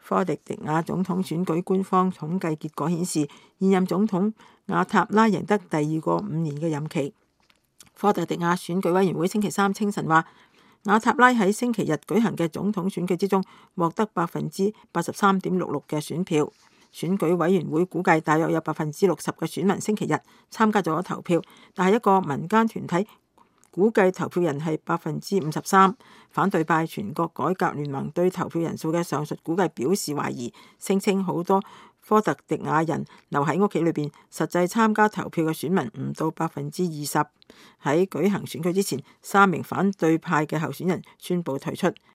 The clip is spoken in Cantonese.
科特迪瓦總統選舉官方統計結果顯示，現任總統瓦塔拉贏得第2個5年嘅任期。科特迪瓦選舉委員會星期三清晨話，瓦塔拉喺星期日舉行嘅總統選舉之中獲得83.66%嘅選票。選舉委員會估計大約有60%嘅選民星期日參加咗投票，但係一個民間團體估計投票人係53%。反對派全國改革聯盟對投票人數嘅上述估計表示懷疑，聲稱好多科特迪瓦人留喺屋企裏邊，實際參加投票嘅選民唔到20%。喺舉行選舉之前，3名反對派嘅候選人宣布退出。